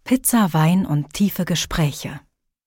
Pizza, Wein und tiefe Gespräche.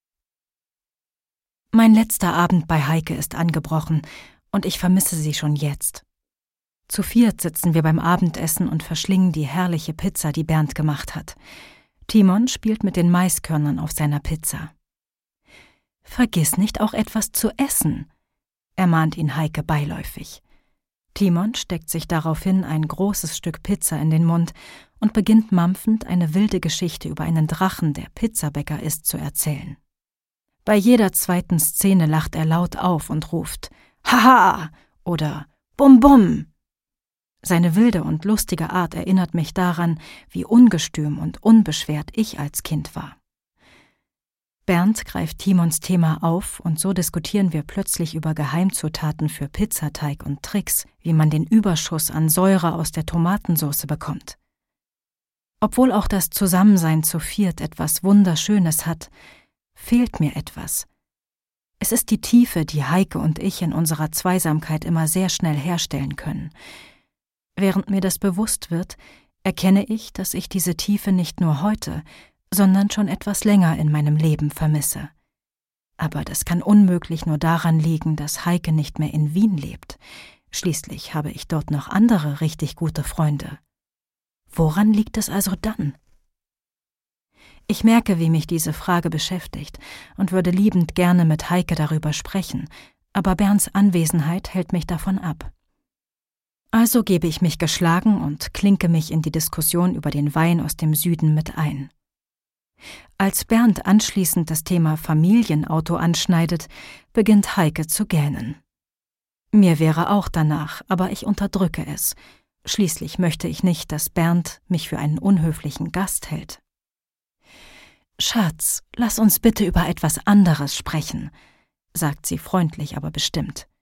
Mein letzter Abend bei Heike ist angebrochen und ich vermisse sie schon jetzt. Zu viert sitzen wir beim Abendessen und verschlingen die herrliche Pizza, die Bernd gemacht hat. Timon spielt mit den Maiskörnern auf seiner Pizza. »Vergiss nicht, auch etwas zu essen«, ermahnt ihn Heike beiläufig. Timon steckt sich daraufhin ein großes Stück Pizza in den Mund und beginnt mampfend eine wilde Geschichte über einen Drachen, der Pizzabäcker ist, zu erzählen. Bei jeder zweiten Szene lacht er laut auf und ruft »Haha« oder »Bum bum«. Seine wilde und lustige Art erinnert mich daran, wie ungestüm und unbeschwert ich als Kind war. Bernd greift Timons Thema auf und so diskutieren wir plötzlich über Geheimzutaten für Pizzateig und Tricks, wie man den Überschuss an Säure aus der Tomatensauce bekommt. Obwohl auch das Zusammensein zu viert etwas Wunderschönes hat, fehlt mir etwas. Es ist die Tiefe, die Heike und ich in unserer Zweisamkeit immer sehr schnell herstellen können. Während mir das bewusst wird, erkenne ich, dass ich diese Tiefe nicht nur heute, sondern schon etwas länger in meinem Leben vermisse. Aber das kann unmöglich nur daran liegen, dass Heike nicht mehr in Wien lebt. Schließlich habe ich dort noch andere richtig gute Freunde. Woran liegt es also dann? Ich merke, wie mich diese Frage beschäftigt und würde liebend gerne mit Heike darüber sprechen, aber Bernds Anwesenheit hält mich davon ab. Also gebe ich mich geschlagen und klinke mich in die Diskussion über den Wein aus dem Süden mit ein. Als Bernd anschließend das Thema Familienauto anschneidet, beginnt Heike zu gähnen. Mir wäre auch danach, aber ich unterdrücke es. Schließlich möchte ich nicht, dass Bernd mich für einen unhöflichen Gast hält. »Schatz, lass uns bitte über etwas anderes sprechen«, sagt sie freundlich, aber bestimmt.